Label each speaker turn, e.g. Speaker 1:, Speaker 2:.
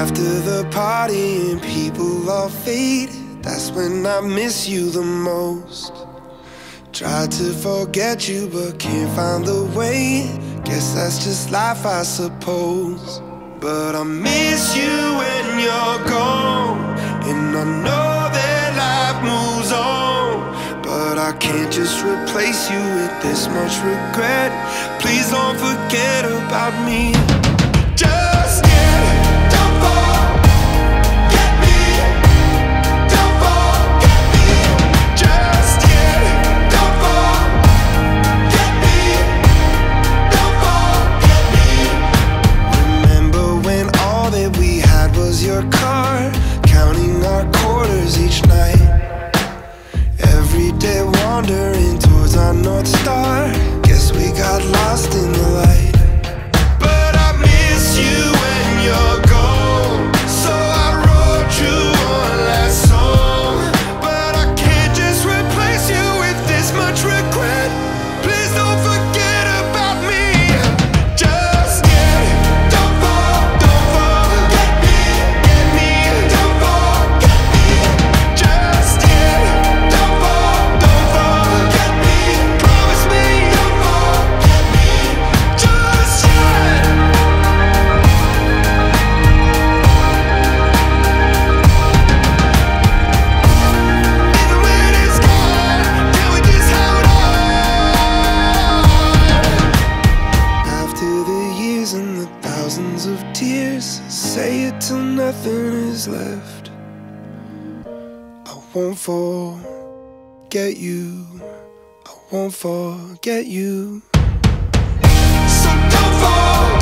Speaker 1: After the party and people all fade, that's when I miss you the most. Tried to forget you but can't find the way. Guess that's just life, I suppose. But I miss you when you're gone, and I know that life moves on. But I can't just replace you with this much regret. Please don't forget about me. Just yet, don't forget me. Don't forget me. Just yet, don't forget me. Don't forget me. Remember when all that we had was your car, counting our quarters each night. Every day wandering towards our North Star. Guess we got lost in the light. But I miss you when you're gone, so I wrote you one last song. But I can't just replace you with this much regret. Please don't forget about me. Just yet, don't forget me. Get me, don't forget me. Just yet, don't forget me. Promise me, don't forget me. Just yet. Even when it's gone, can we just hold on? After the years and the thousands of tears, say it till nothing is left. I won't forget you. I won't forget you. So don't forget.